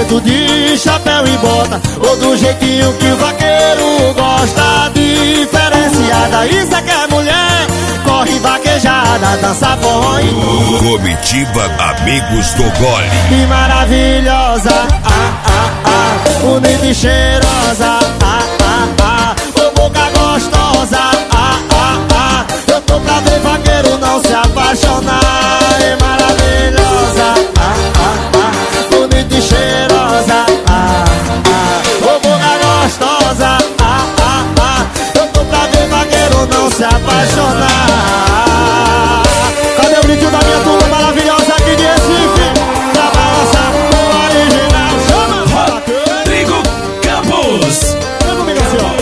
preto de chapéu e bota, ou do jeitinho que o vaqueiro gosta. Diferenciada, isso é que é mulher. Corre vaquejada, dança forró e Comitiva Amigos do Gole. e maravilhosa, bonita e cheirosa, ô boca gostosa, eu tô pra ver vaqueiro não se apaixonar. E maravilhosa, bonita e cheirosa, ô boca gostosa, eu tô pra ver vaqueiro não se apaixonar. Cadê o brilho da minha turma maravilhosa aqui de Recife? Pra balançar o original. Chama! Rodrigo Campos. Vem comigo assim, ó.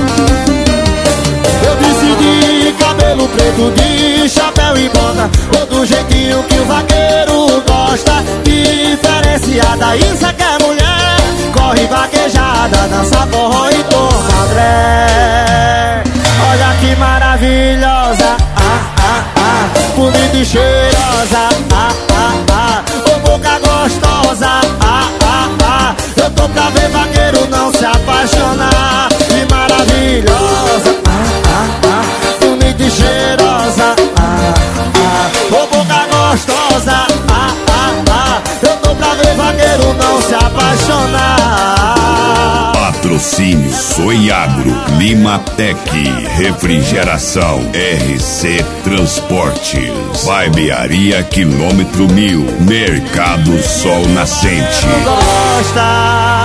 Eu decidi cabelo preto de chapéu e bota, ou do jeitinho que o vaqueiro gosta. Diferenciada, isso é que é mulher. Corre vaquejada, dança forró e toma André. Olha que maravilhosa, bonita e cheirosa, ô boca gostosa, eu tô pra ver vaqueiro não se apaixonar. Que maravilhosa, bonita e cheirosa, ô boca gostosa, eu tô pra ver vaqueiro não se apaixonar. Patrocínio Soiagro, Limatec, Refrigeração, RC Transportes, Barbearia Quilômetro 1000, Mercado Sol Nascente. Gosta